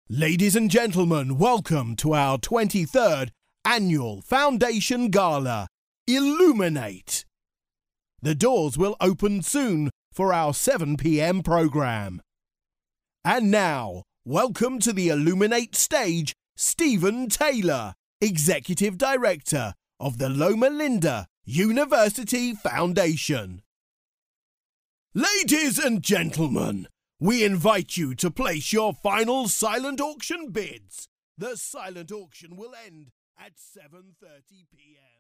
Ladies and gentlemen, welcome to our 23rd Annual Foundation Gala, Illuminate. The doors will open soon for our 7 p.m. programme. And now, welcome to the Illuminate stage, Stephen Taylor, Executive Director of the Loma Linda University Foundation. Ladies and gentlemen, we invite you to place your final silent auction bids. The silent auction will end at 7:30 p.m.